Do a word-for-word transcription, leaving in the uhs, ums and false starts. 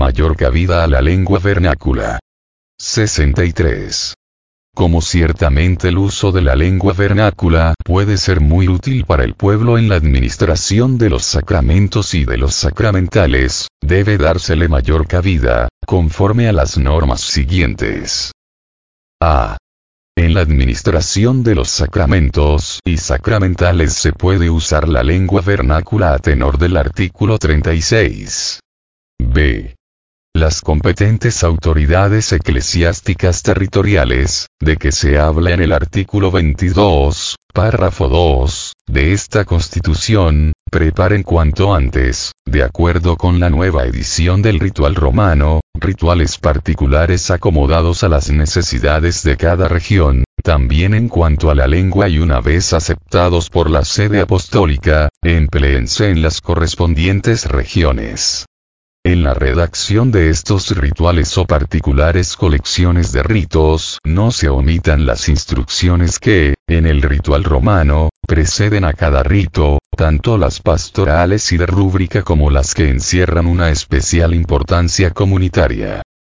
mayor cabida a la lengua vernácula. sesenta y tres. Como ciertamente el uso de la lengua vernácula puede ser muy útil para el pueblo en la administración de los sacramentos y de los sacramentales, debe dársele mayor cabida, conforme a las normas siguientes. A. En la administración de los sacramentos y sacramentales se puede usar la lengua vernácula a tenor del artículo treinta y seis. B. Las competentes autoridades eclesiásticas territoriales, de que se habla en el artículo veintidós, párrafo dos, de esta Constitución, preparen cuanto antes, de acuerdo con la nueva edición del ritual romano, rituales particulares acomodados a las necesidades de cada región, también en cuanto a la lengua y una vez aceptados por la sede apostólica, empleense en las correspondientes regiones. En la redacción de estos rituales o particulares colecciones de ritos, no se omitan las instrucciones que, en el ritual romano, preceden a cada rito, tanto las pastorales y de rúbrica como las que encierran una especial importancia comunitaria.